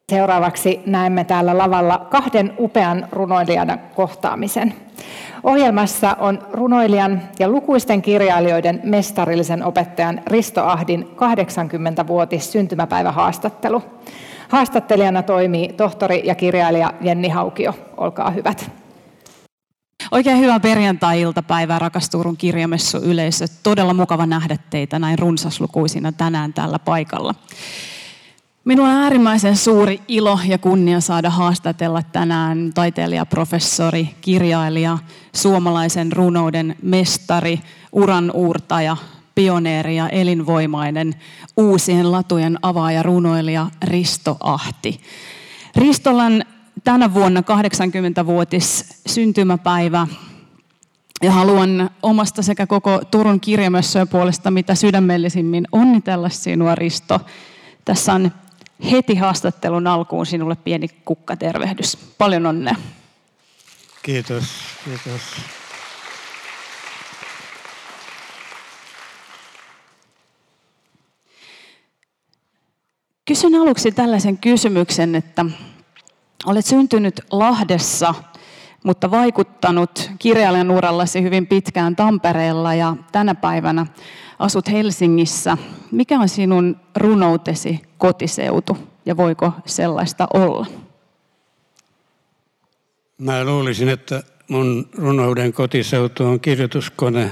Seuraavaksi näemme täällä lavalla kahden upean runoilijan kohtaamisen. Ohjelmassa on runoilijan ja lukuisten kirjailijoiden mestarillisen opettajan Risto Ahdin 80-vuotis syntymäpäivähaastattelu. Haastattelijana toimii tohtori ja kirjailija Jenni Haukio. Olkaa hyvät. Oikein hyvää perjantai-iltapäivää, rakas Turun kirjamessu yleisö. Todella mukava nähdä teitä näin runsaslukuisina tänään tällä paikalla. Minulla on äärimmäisen suuri ilo ja kunnia saada haastatella tänään taiteilijaprofessori, kirjailija, suomalaisen runouden mestari, uranuurtaja, pioneeri ja elinvoimainen uusien latujen avaaja runoilija Risto Ahti. Ristolla on tänä vuonna 80-vuotis syntymäpäivä ja haluan omasta sekä koko Turun kirjamessujen puolesta mitä sydämellisimmin onnitella sinua, Risto. Tässä on heti haastattelun alkuun sinulle pieni kukkatervehdys. Paljon onnea. Kiitos, kiitos. Kysyn aluksi tällaisen kysymyksen, että olet syntynyt Lahdessa, mutta vaikuttanut kirjailijan urallasi hyvin pitkään Tampereella ja tänä päivänä asut Helsingissä. Mikä on sinun runoutesi kotiseutu ja voiko sellaista olla? Mä luulisin, että mun runouden kotiseutu on kirjoituskone.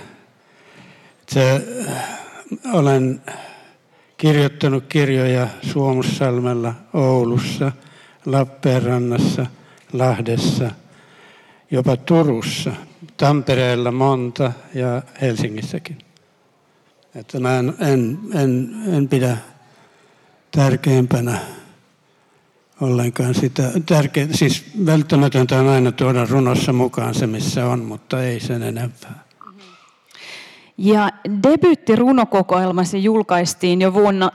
Olen kirjoittanut kirjoja Suomussalmella, Oulussa, Lappeenrannassa, Lahdessa, jopa Turussa, Tampereella monta ja Helsingissäkin. Että mä en pidä tärkeimpänä ollenkaan sitä. Siis välttämätöntä on aina tuoda runossa mukaan se, missä on, mutta ei sen enempää. Ja debyyttirunokokoelmasi julkaistiin jo vuonna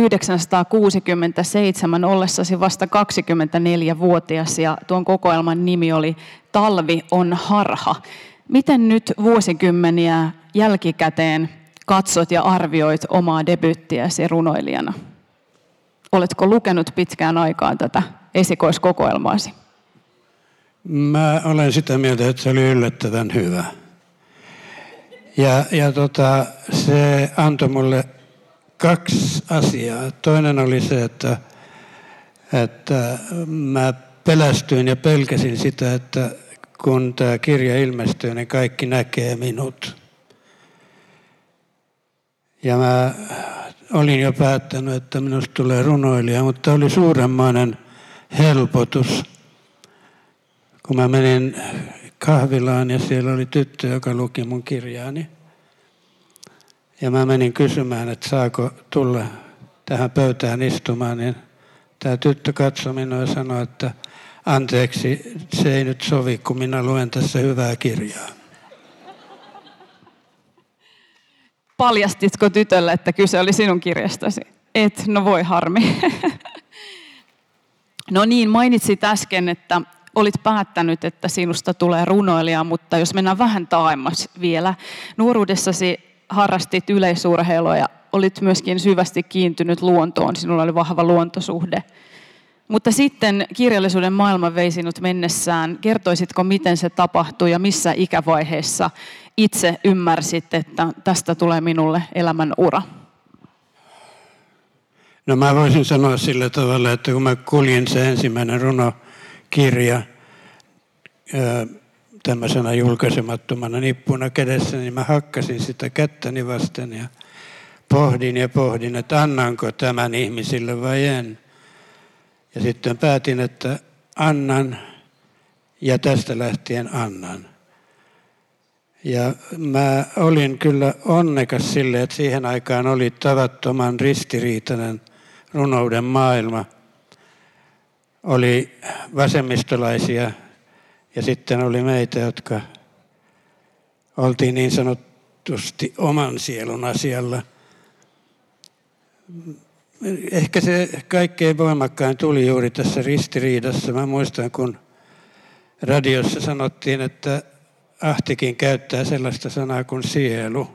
1967 ollessasi vasta 24-vuotias ja tuon kokoelman nimi oli Talvi on harha. Miten nyt vuosikymmeniä jälkikäteen katsot ja arvioit omaa debyyttiäsi runoilijana? Oletko lukenut pitkään aikaan tätä esikoiskokoelmaasi? Mä olen sitä mieltä, että se oli yllättävän hyvä. Ja se antoi mulle kaksi asiaa. Toinen oli se, että mä pelästyin ja pelkäsin sitä, että kun tämä kirja ilmestyy, niin kaikki näkee minut. Ja mä olin jo päättänyt, että minusta tulee runoilija, mutta oli suuremmainen helpotus, kun mä menin kahvilaan ja siellä oli tyttö, joka luki mun kirjaani. Ja mä menin kysymään, että saako tulla tähän pöytään istumaan, niin tämä tyttö katsoi minua ja sanoi, että anteeksi, se ei nyt sovi, kun minä luen tässä hyvää kirjaa. Paljastitko tytölle, että kyse oli sinun kirjastasi? Et, no voi harmi. No niin, mainitsit äsken, että olit päättänyt, että sinusta tulee runoilija, mutta jos mennään vähän taaemmas vielä. Nuoruudessasi harrastit yleisurheilua ja olit myöskin syvästi kiintynyt luontoon. Sinulla oli vahva luontosuhde. Mutta sitten kirjallisuuden maailma vei sinut mennessään. Kertoisitko, miten se tapahtui ja missä ikävaiheessa itse ymmärsit, että tästä tulee minulle elämän ura? No mä voisin sanoa sillä tavalla, että kun mä kuljin se ensimmäinen runokirja tämmöisenä julkaisemattomana nippuna kädessä, niin mä hakkasin sitä kättäni vasten ja pohdin, että annanko tämän ihmisille vai en. Ja sitten päätin, että annan ja tästä lähtien annan. Ja mä olin kyllä onnekas sille, että siihen aikaan oli tavattoman ristiriitainen runouden maailma. Oli vasemmistolaisia ja sitten oli meitä, jotka oltiin niin sanotusti oman sielun asialla. Ehkä se kaikkein voimakkain tuli juuri tässä ristiriidassa. Mä muistan, kun radiossa sanottiin, että Ahtikin käyttää sellaista sanaa kuin sielu.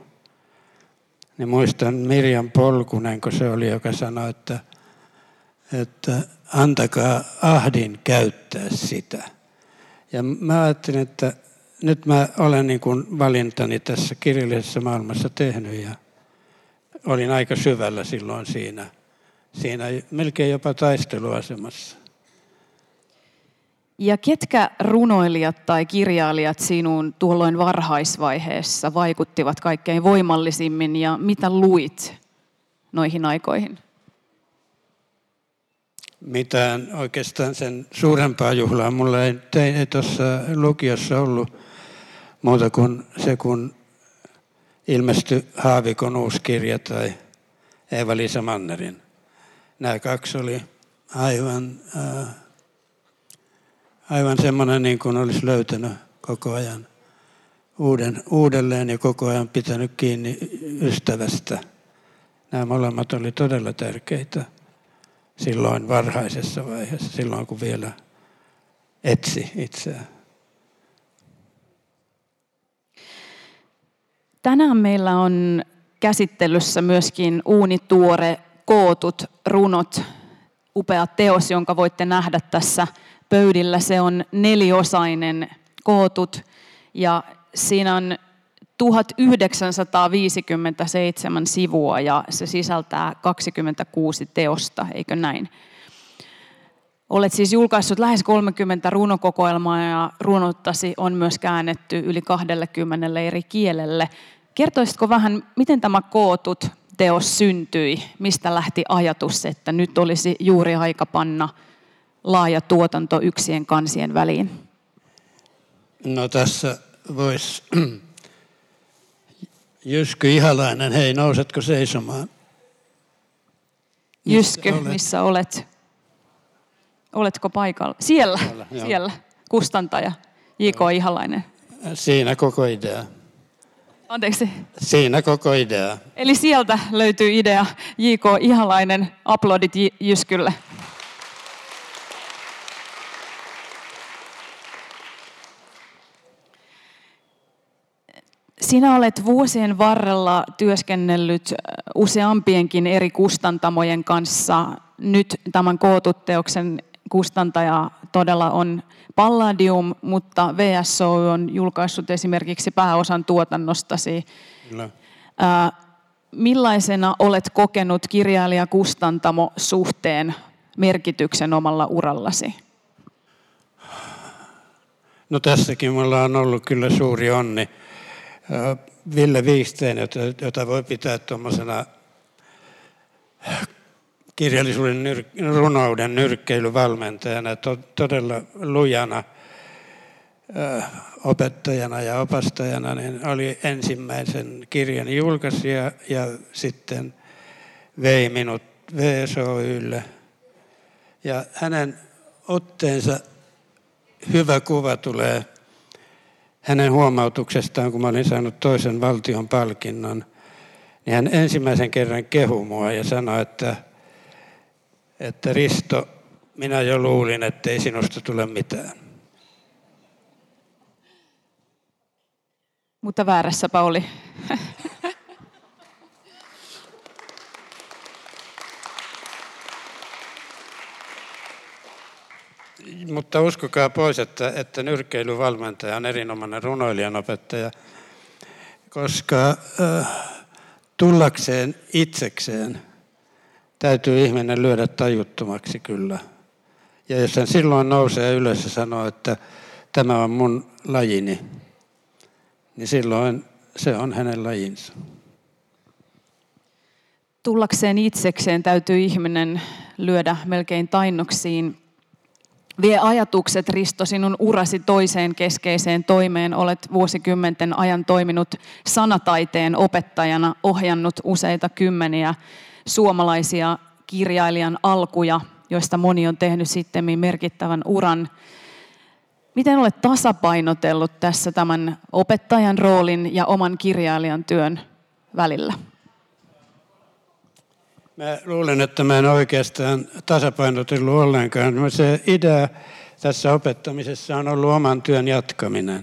Niin muistan Mirjam Polkunen, kun se oli, joka sanoi, että antakaa Ahdin käyttää sitä. Ja mä ajattelin, että nyt mä olen niin kuin valintani tässä kirjallisessa maailmassa tehnyt ja olin aika syvällä silloin siinä melkein jopa taisteluasemassa. Ja ketkä runoilijat tai kirjailijat sinuun tuolloin varhaisvaiheessa vaikuttivat kaikkein voimallisimmin ja mitä luit noihin aikoihin? Mitään oikeastaan sen suurempaa juhlaa. Mulla ei tuossa lukiossa ollut muuta kuin se, kun ilmestyi Haavikon uusi kirja tai Eeva-Liisa Mannerin. Nämä kaksi oli aivan semmoinen, niin kuin olisi löytänyt koko ajan uudelleen ja koko ajan pitänyt kiinni ystävästä. Nämä molemmat oli todella tärkeitä silloin varhaisessa vaiheessa, silloin kun vielä etsi itseään. Tänään meillä on käsittelyssä myöskin uunituore kootut runot, upea teos, jonka voitte nähdä tässä pöydillä. Se on 4-osainen kootut ja siinä on 1957 sivua ja se sisältää 26 teosta, eikö näin? Olet siis julkaissut lähes 30 runokokoelmaa ja runottasi on myös käännetty yli 20 eri kielelle. Kertoisitko vähän, miten tämä kootut teos syntyi? Mistä lähti ajatus, että nyt olisi juuri aika panna laaja tuotanto yksien kansien väliin? No tässä voisi Jysky Ihalainen, hei nousetko seisomaan? Jysky, missä olet? Oletko paikalla? Siellä. Kustantaja J.K. Ihalainen. Siinä koko idea. Anteeksi. Siinä koko idea. Eli sieltä löytyy idea. J.K. Ihalainen, aplodit Jyskylle. Sinä olet vuosien varrella työskennellyt useampienkin eri kustantamojen kanssa. Nyt tämän kootut-teoksen kustantaja todella on Palladium, mutta VSO on julkaissut esimerkiksi pääosan tuotannostasi. Kyllä. Millaisena olet kokenut kirjailija-kustantamo-suhteen merkityksen omalla urallasi? No tässäkin mulla on ollut kyllä suuri onni. Ville Viisteen, jota voi pitää tuommoisena kirjallisuuden runouden nyrkkeilyvalmentajana, todella lujana opettajana ja opastajana, niin oli ensimmäisen kirjan julkaisija ja sitten vei minut VSOYlle. Ja hänen otteensa hyvä kuva tulee hänen huomautuksestaan, kun mä olin saanut toisen valtion palkinnon, niin hän ensimmäisen kerran kehui mua ja sanoi, että Risto, minä jo luulin, ettei sinusta tule mitään. Mutta väärässäpä oli. Mutta uskokaa pois, että nyrkkeilyvalmentaja on erinomainen runoilijanopettaja, koska tullakseen itsekseen täytyy ihminen lyödä tajuttomaksi kyllä. Ja jos hän silloin nousee ylös ja sanoo, että tämä on mun lajini, niin silloin se on hänen lajinsa. Tullakseen itsekseen täytyy ihminen lyödä melkein tainnoksiin. Vie ajatukset, Risto, sinun urasi toiseen keskeiseen toimeen. Olet vuosikymmenten ajan toiminut sanataiteen opettajana, ohjannut useita kymmeniä suomalaisia kirjailijan alkuja, joista moni on tehnyt sittemmin merkittävän uran. Miten olet tasapainotellut tässä tämän opettajan roolin ja oman kirjailijan työn välillä? Mä luulen, että mä en oikeastaan tasapainotellut ollenkaan. Se idea tässä opettamisessa on ollut oman työn jatkaminen.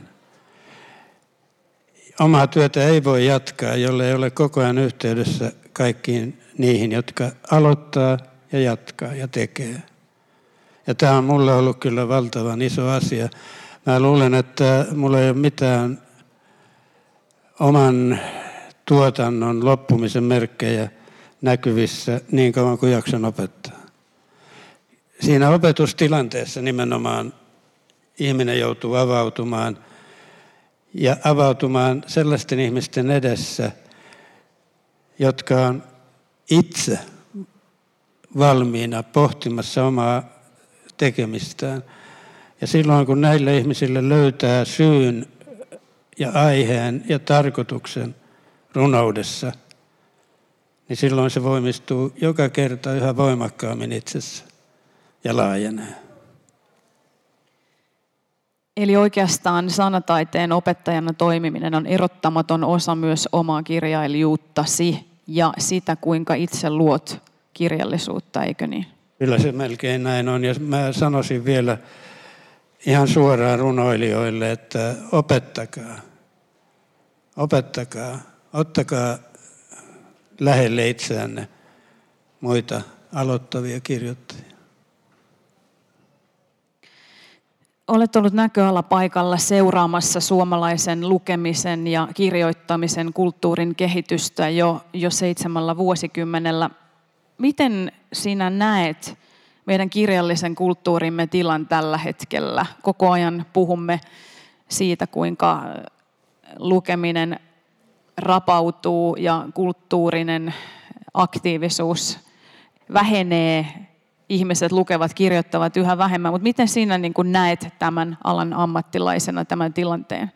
Omaa työtä ei voi jatkaa, jollei ole koko ajan yhteydessä kaikkiin niihin, jotka aloittaa ja jatkaa ja tekee. Ja tämä on mulle ollut kyllä valtavan iso asia. Mä luulen, että mulla ei ole mitään oman tuotannon loppumisen merkkejä näkyvissä niin kauan kuin jaksan opettaa. Siinä opetustilanteessa nimenomaan ihminen joutuu avautumaan ja avautumaan sellaisten ihmisten edessä, jotka on itse valmiina pohtimassa omaa tekemistään. Ja silloin kun näille ihmisille löytää syyn ja aiheen ja tarkoituksen runoudessa, niin silloin se voimistuu joka kerta yhä voimakkaammin itsessä ja laajenee. Eli oikeastaan sanataiteen opettajana toimiminen on erottamaton osa myös omaa kirjailijuuttasi ja sitä, kuinka itse luot kirjallisuutta, eikö niin? Kyllä se melkein näin on. Ja mä sanoisin vielä ihan suoraan runoilijoille, että opettakaa, ottakaa lähelle itseänne muita aloittavia kirjoittajia. Olet ollut näköalapaikalla seuraamassa suomalaisen lukemisen ja kirjoittamisen kulttuurin kehitystä jo 7 vuosikymmenellä. Miten sinä näet meidän kirjallisen kulttuurimme tilan tällä hetkellä? Koko ajan puhumme siitä, kuinka lukeminen rapautuu ja kulttuurinen aktiivisuus vähenee. Ihmiset lukevat, kirjoittavat yhä vähemmän, mutta miten sinä niin kuin näet tämän alan ammattilaisena tämän tilanteen?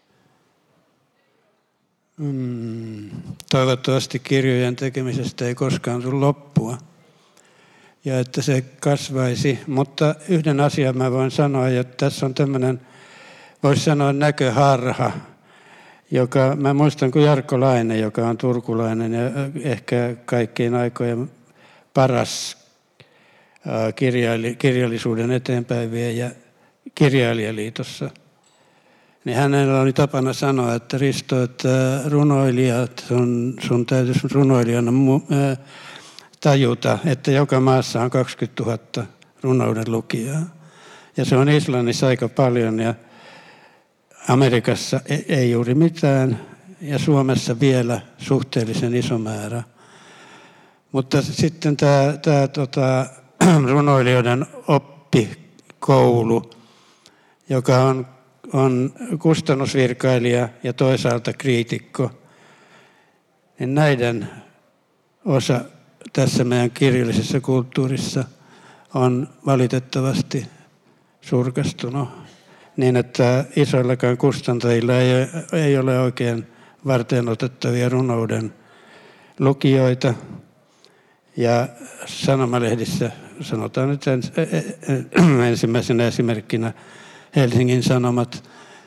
Toivottavasti kirjojen tekemisestä ei koskaan tule loppua ja että se kasvaisi, mutta yhden asian mä voin sanoa, että tässä on tämmöinen, voisi sanoa näköharha, joka, mä muistan kuin Jarkko Laine, joka on turkulainen ja ehkä kaikkien aikojen paras kirjallisuuden eteenpäinviejä Kirjailijaliitossa. Niin hänellä oli tapana sanoa, että Risto, että runoilijat, sun täytyisi runoilijana tajuta, että joka maassa on 20 000 runouden lukijaa. Ja se on Islannissa aika paljon ja Amerikassa ei juuri mitään ja Suomessa vielä suhteellisen iso määrä. Mutta sitten tämä runoilijoiden oppikoulu, joka on kustannusvirkailija ja toisaalta kriitikko, niin näiden osa tässä meidän kirjallisessa kulttuurissa on valitettavasti surkastunut niin, että isoillakaan kustantajilla ei ole oikein varteenotettavia runouden lukijoita. Ja sanomalehdissä, sanotaan nyt ensimmäisenä esimerkkinä Helsingin Sanomat,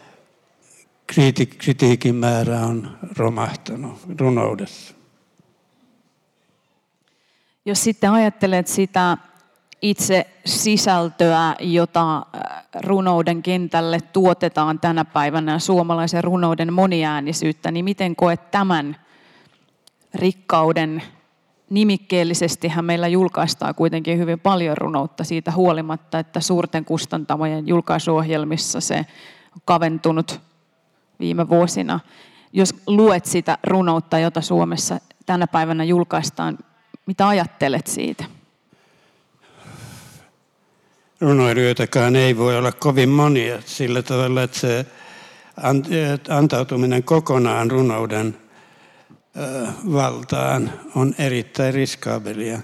kritiikin määrä on romahtanut runoudessa. Jos sitten ajattelet sitä itse sisältöä, jota runouden kentälle tuotetaan tänä päivänä, suomalaisen runouden moniäänisyyttä, niin miten koet tämän rikkauden? Nimikkeellisestihän meillä julkaistaan kuitenkin hyvin paljon runoutta siitä huolimatta, että suurten kustantamojen julkaisuohjelmissa se on kaventunut viime vuosina. Jos luet sitä runoutta, jota Suomessa tänä päivänä julkaistaan, mitä ajattelet siitä? Runoilijoitakaan ei voi olla kovin monia sillä tavalla, että se antautuminen kokonaan runouden valtaan on erittäin riskaabelia.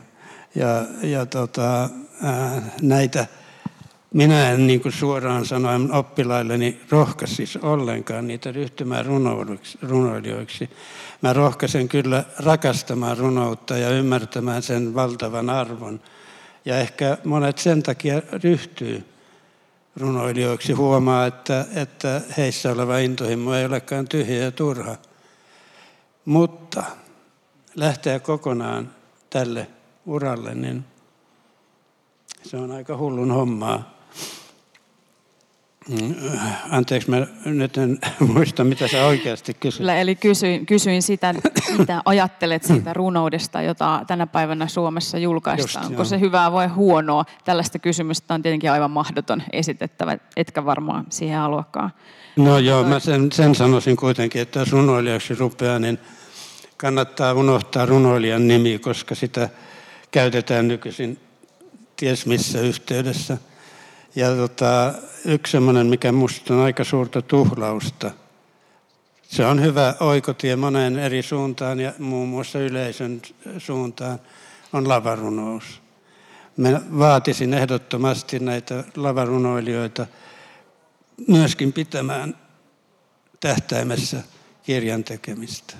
Näitä minä en niin kuin suoraan sanoen oppilailleni rohkaisisi ollenkaan niitä ryhtymään runoilijoiksi. Mä rohkaisen kyllä rakastamaan runoutta ja ymmärtämään sen valtavan arvon. Ja ehkä monet sen takia ryhtyy runoilijoiksi, huomaa, että heissä oleva intohimo ei olekaan tyhjä ja turha. Mutta lähteä kokonaan tälle uralle, niin se on aika hullun hommaa. Anteeksi, mä nyt en muista, mitä sä oikeasti kysyt. Kyllä, eli kysyin sitä, mitä ajattelet siitä runoudesta, jota tänä päivänä Suomessa julkaistaan. Onko se hyvää vai huonoa? Tällaista kysymystä on tietenkin aivan mahdoton esitettävä, etkä varmaan siihen haluakaan. No joo, mä sen sanoisin kuitenkin, että jos runoilijaksi rupeaa, niin kannattaa unohtaa runoilijan nimi, koska sitä käytetään nykyisin ties missä yhteydessä. Ja yksi semmoinen, mikä musta on aika suurta tuhlausta, se on hyvä oikotie moneen eri suuntaan ja muun muassa yleisön suuntaan, on lavarunous. Mä vaatisin ehdottomasti näitä lavarunoilijoita myöskin pitämään tähtäimessä kirjan tekemistä.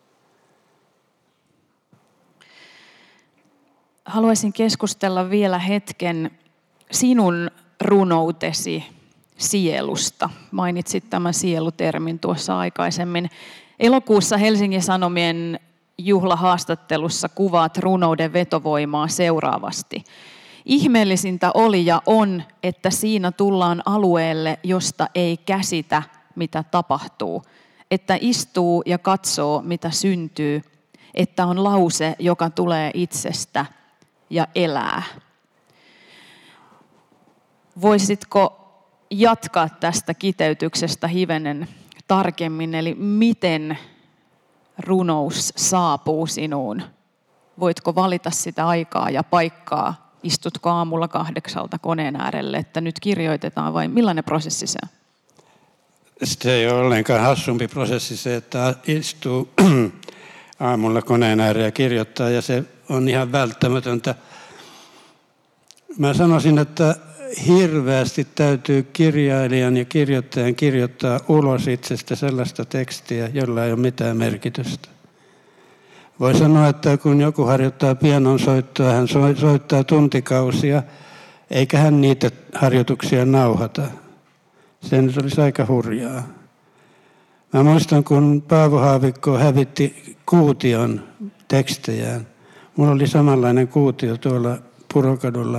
Haluaisin keskustella vielä hetken sinun runoutesi sielusta. Mainitsit tämän sielutermin tuossa aikaisemmin. Elokuussa Helsingin Sanomien juhlahaastattelussa kuvaat runouden vetovoimaa seuraavasti. Ihmeellisintä oli ja on, että siinä tullaan alueelle, josta ei käsitä, mitä tapahtuu. Että istuu ja katsoo, mitä syntyy. Että on lause, joka tulee itsestä ja elää. Voisitko jatkaa tästä kiteytyksestä hivenen tarkemmin, eli miten runous saapuu sinuun? Voitko valita sitä aikaa ja paikkaa? Istutko aamulla 8 koneen äärelle, että nyt kirjoitetaan vai millainen prosessi se on? Se ei ole ollenkaan hassumpi prosessi se, että istuu aamulla koneen ääreen ja kirjoittaa, ja se on ihan välttämätöntä. Mä sanoisin, että hirveästi täytyy kirjailijan ja kirjoittajan kirjoittaa ulos itsestä sellaista tekstiä, jolla ei ole mitään merkitystä. Voi sanoa, että kun joku harjoittaa pianonsoittoa, hän soittaa tuntikausia, eikä hän niitä harjoituksia nauhata. Se nyt olisi aika hurjaa. Mä muistan, kun Paavo Haavikko hävitti Kuution tekstejään. Mulla oli samanlainen kuutio tuolla Purokadulla.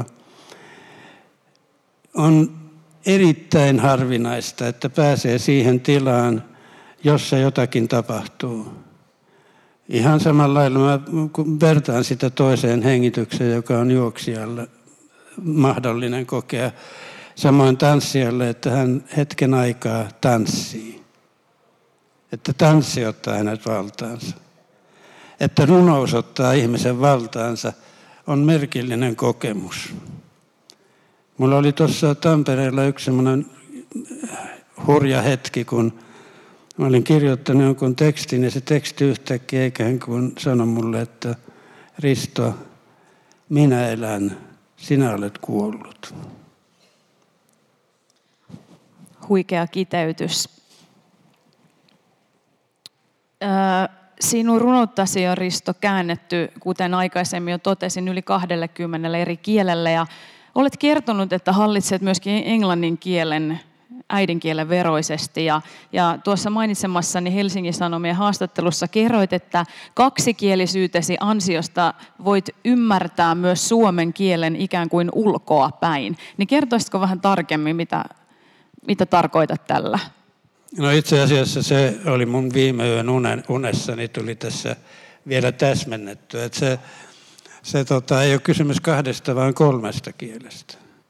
On erittäin harvinaista, että pääsee siihen tilaan, jossa jotakin tapahtuu. Ihan samalla lailla mä vertaan sitä toiseen hengitykseen, joka on juoksijalle mahdollinen kokea. Samoin tanssijalle, että hän hetken aikaa tanssii. Että tanssi ottaa hänet valtaansa. Että runous ottaa ihmisen valtaansa on merkillinen kokemus. Mulla oli tuossa Tampereella yksi semmoinen hurja hetki, kun mä olin kirjoittanut jonkun tekstin ja se teksti yhtäkkiä ikään kuin sanoi mulle, että Risto, minä elän, sinä olet kuollut. Huikea kiteytys. Sinun runouttasi on, Risto, käännetty, kuten aikaisemmin jo totesin, yli 20 eri kielellä. Ja olet kertonut, että hallitset myöskin englannin kielen, äidinkielen veroisesti. Ja tuossa mainitsemassani Helsingin Sanomien haastattelussa kerroit, että kaksikielisyytesi ansiosta voit ymmärtää myös suomen kielen ikään kuin ulkoa päin. Niin kertoisitko vähän tarkemmin, mitä tarkoitat tällä? No itse asiassa se oli mun viime yön unessani, tuli tässä vielä täsmennettyä. Että se ei ole kysymys 2, vaan 3 kielestä.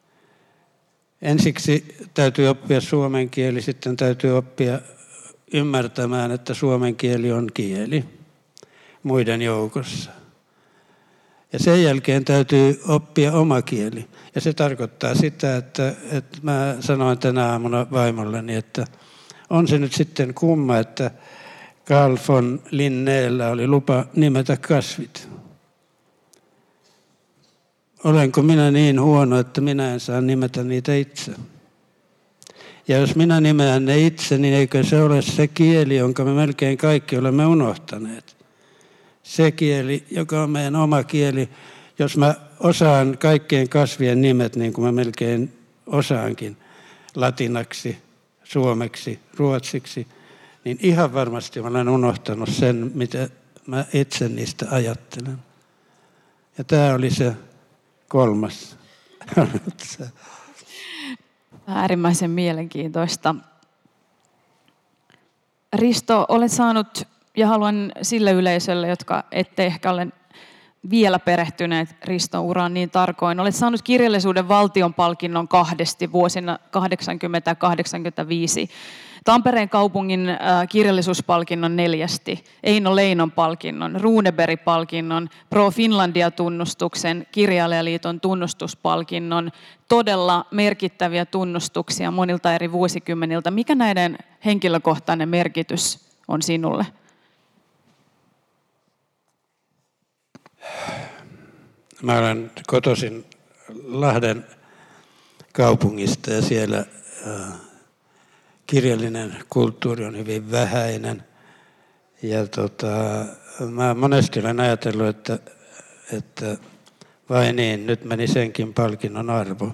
Ensiksi täytyy oppia suomen kieli, sitten täytyy oppia ymmärtämään, että suomen kieli on kieli muiden joukossa. Ja sen jälkeen täytyy oppia oma kieli. Ja se tarkoittaa sitä, että mä sanoin tänä aamuna vaimolleni, että on se nyt sitten kumma, että Carl von Linnéllä oli lupa nimetä kasvit. Olenko minä niin huono, että minä en saa nimetä niitä itse? Ja jos minä nimeän ne itse, niin eikö se ole se kieli, jonka me melkein kaikki olemme unohtaneet? Se kieli, joka on meidän oma kieli, jos mä osaan kaikkien kasvien nimet, niin kuin mä melkein osaankin, latinaksi, suomeksi, ruotsiksi, niin ihan varmasti mä olen unohtanut sen, mitä mä itse niistä ajattelen. Ja tämä oli se 3. Äärimmäisen mielenkiintoista. Risto, olet saanut, ja haluan sille yleisölle, jotka ette ehkä ole vielä perehtyneet Riston uraan niin tarkoin, olet saanut kirjallisuuden valtionpalkinnon 2 vuosina 80 ja 85. Tampereen kaupungin kirjallisuuspalkinnon 4, Eino Leinon palkinnon, Runeberg-palkinnon, Pro Finlandia-tunnustuksen, Kirjailijaliiton tunnustuspalkinnon, todella merkittäviä tunnustuksia monilta eri vuosikymmeniltä. Mikä näiden henkilökohtainen merkitys on sinulle? Mä olen kotoisin Lahden kaupungista ja siellä kirjallinen kulttuuri on hyvin vähäinen. Ja mä monesti olen ajatellut, että vai niin, nyt meni senkin palkinnon arvo.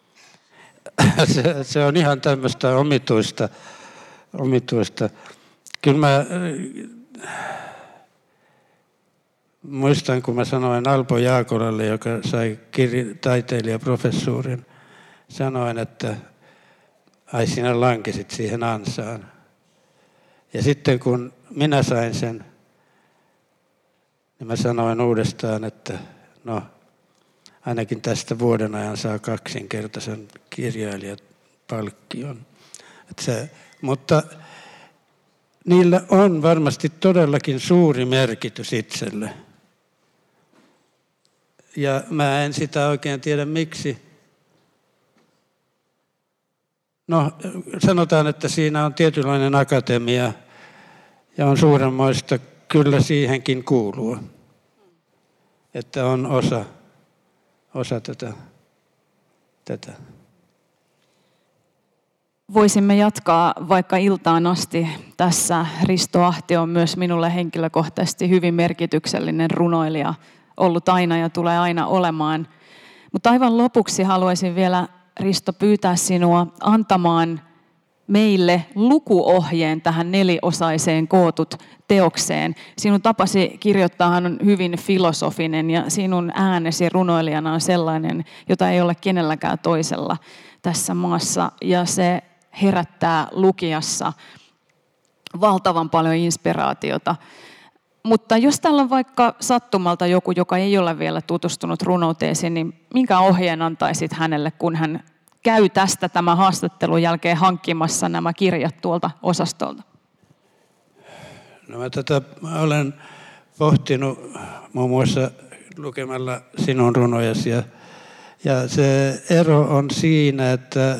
Se on ihan tämmöistä omituista. Kyllä mä muistan, kun mä sanoin Alpo Jaakolalle, joka sai taiteilijaprofessuurin, sanoin, että ai sinä lankesit siihen ansaan. Ja sitten kun minä sain sen, niin mä sanoin uudestaan, että no ainakin tästä vuoden ajan saa 2-kertaisen kirjailijapalkkion. Mutta niillä on varmasti todellakin suuri merkitys itselle. Ja mä en sitä oikein tiedä miksi. No, sanotaan, että siinä on tietynlainen akatemia ja on suuremmoista kyllä siihenkin kuulua. Että on osa tätä. Voisimme jatkaa vaikka iltaan asti. Tässä Risto Ahti on myös minulle henkilökohtaisesti hyvin merkityksellinen runoilija, ollut aina ja tulee aina olemaan. Mutta aivan lopuksi haluaisin vielä, Risto, pyytää sinua antamaan meille lukuohjeen tähän 4-osaiseen kootut teokseen. Sinun tapasi kirjoittaahan on hyvin filosofinen ja sinun äänesi runoilijana on sellainen, jota ei ole kenelläkään toisella tässä maassa. Ja se herättää lukijassa valtavan paljon inspiraatiota. Mutta jos täällä on vaikka sattumalta joku, joka ei ole vielä tutustunut runouteesi, niin minkä ohjeen antaisit hänelle, kun hän käy tästä tämän haastattelun jälkeen hankkimassa nämä kirjat tuolta osastolta? No mä tätä olen pohtinut muun muassa lukemalla sinun runojasi. Ja se ero on siinä, että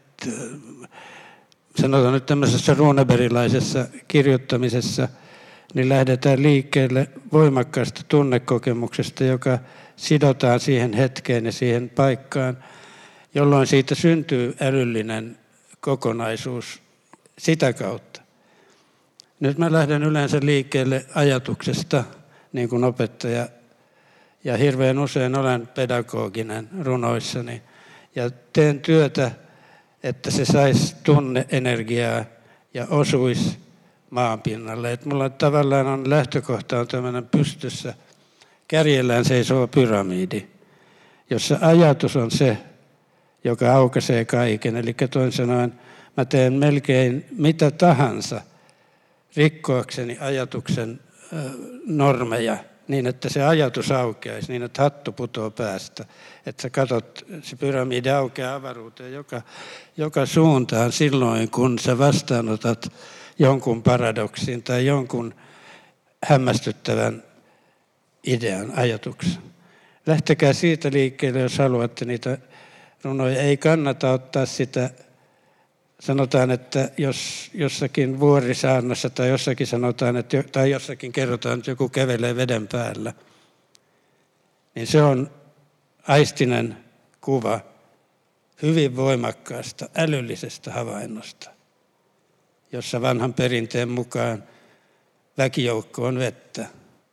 sanotaan nyt tämmöisessä runebergilaisessa kirjoittamisessa, niin lähdetään liikkeelle voimakkaasta tunnekokemuksesta, joka sidotaan siihen hetkeen ja siihen paikkaan, jolloin siitä syntyy älyllinen kokonaisuus sitä kautta. Nyt mä lähden yleensä liikkeelle ajatuksesta, niin kuin opettaja, ja hirveän usein olen pedagoginen runoissani, ja teen työtä, että se saisi tunne-energiaa ja osuisi maanpinnalle. Että mulla tavallaan on lähtökohta on tämmöinen pystyssä kärjellään seisova pyramidi, jossa ajatus on se, joka aukaisee kaiken. Eli toisin sanoen mä teen melkein mitä tahansa rikkoakseni ajatuksen normeja niin, että se ajatus aukeaisi, niin että hattu putoo päästä. Että sä katot, se pyramidi aukeaa avaruuteen joka suuntaan silloin, kun sä vastaanotat jonkun paradoksin tai jonkun hämmästyttävän idean, ajatuksen. Lähtekää siitä liikkeelle, jos haluatte niitä runoja. Ei kannata ottaa sitä, sanotaan, että jos jossakin vuorisaarnassa tai jossakin sanotaan, tai jossakin kerrotaan, että joku kävelee veden päällä, niin se on aistinen kuva hyvin voimakkaasta älyllisestä havainnosta, jossa vanhan perinteen mukaan väkijoukko on vettä.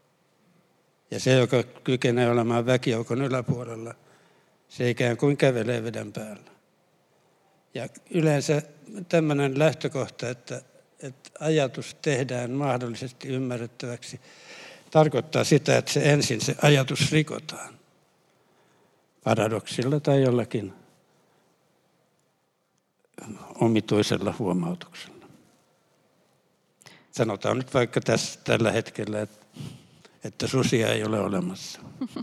Ja se, joka kykenee olemaan väkijoukon yläpuolella, se ikään kuin kävelee veden päällä. Ja yleensä tämmöinen lähtökohta, että ajatus tehdään mahdollisesti ymmärrettäväksi, tarkoittaa sitä, että se ensin se ajatus rikotaan paradoksilla tai jollakin omituisella huomautuksella. Sanotaan nyt vaikka tällä hetkellä, että susia ei ole olemassa.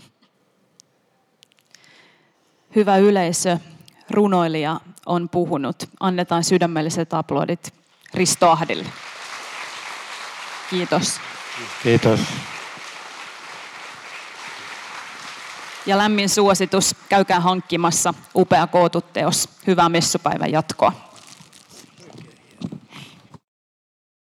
Hyvä yleisö, runoilija on puhunut. Annetaan sydämelliset aplodit Risto Ahdille. Kiitos. Kiitos. Ja lämmin suositus, käykää hankkimassa upea kootut teos. Hyvää messupäivän jatkoa.